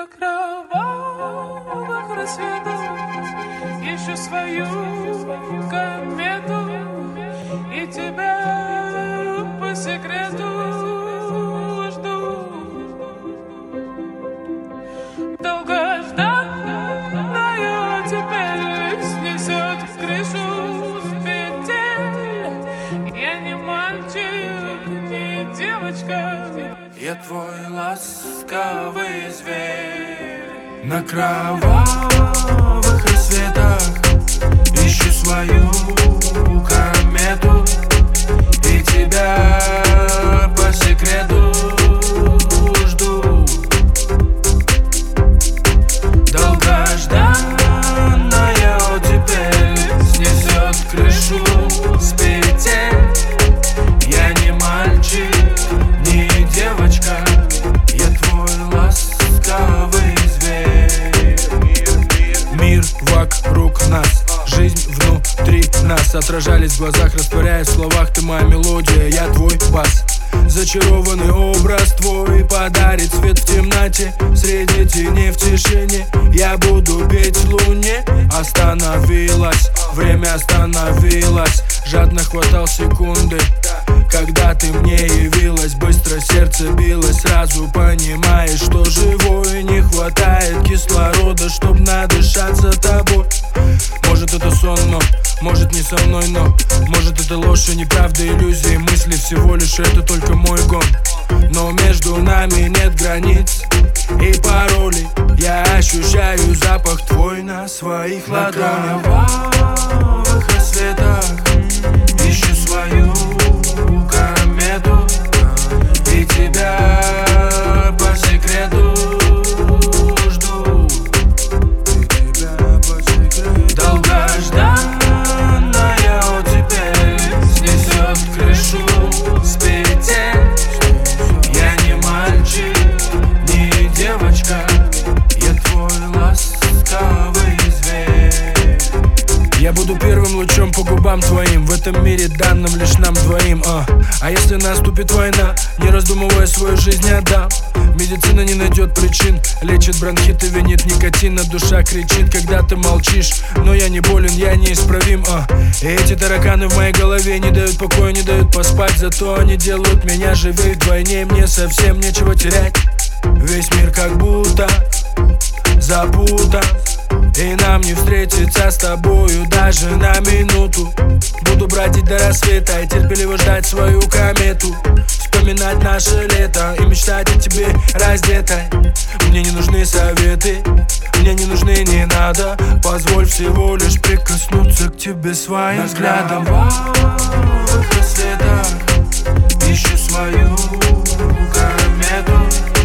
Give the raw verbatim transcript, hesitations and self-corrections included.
кровавых рассветах ищу свою комету и тебя по секрету жду. Долгожданная теперь снесет крышу с петель. Я не мальчик, не девочка, я твой ласковый зверь. На кровавых рассветах ищу свою комету и тебя по секрету жду. Долгожданная теперь снесет крышу с петель. Я не мальчик, не девочка, я твой ласковый зверь. Мир вокруг нас, жизнь внутри нас, отражались в глазах, растворяясь в словах. Ты моя мелодия, я твой бас. Зачарованный образ твой подарит свет в темноте. Среди теней в тишине я буду петь луне. Остановилась, время остановилось. Жадно хватал секунды, когда ты мне явилась. Быстро сердце билось, сразу понимаешь, что живой. Не хватает кислорода, чтоб надышаться тобой. Может это сон, но может не со мной, но может это ложь и неправда, иллюзии, мысли всего лишь это только мой гон. Но между нами нет границ и паролей. Я ощущаю запах твой на своих ладонях. На кровавых рассветах ищу свою комету и тебя по секрету жду. Долгожданная теперь снесет крышу с петель. Я не мальчик, не девочка, я твой ласковый зверь. Я буду первым лучом по губам твоим в этом мире, данным лишь нам двоим. А, а если наступит война, не раздумывая свою жизнь отдам. Медицина не найдет причин, лечит бронхит и винит никотин. А душа кричит, когда ты молчишь, но я не болен, я неисправим. А, и эти тараканы в моей голове не дают покоя, не дают поспать. Зато они делают меня живее вдвойне, мне совсем нечего терять. Весь мир как будто запутан, и нам не встретиться с тобою даже на минуту. Буду бродить до рассвета и терпеливо ждать свою комету. Вспоминать наше лето и мечтать о тебе раздетой. Мне не нужны советы, мне не нужны, не надо. Позволь всего лишь прикоснуться к тебе своим взглядом. На кровавых рассветах ищу свою комету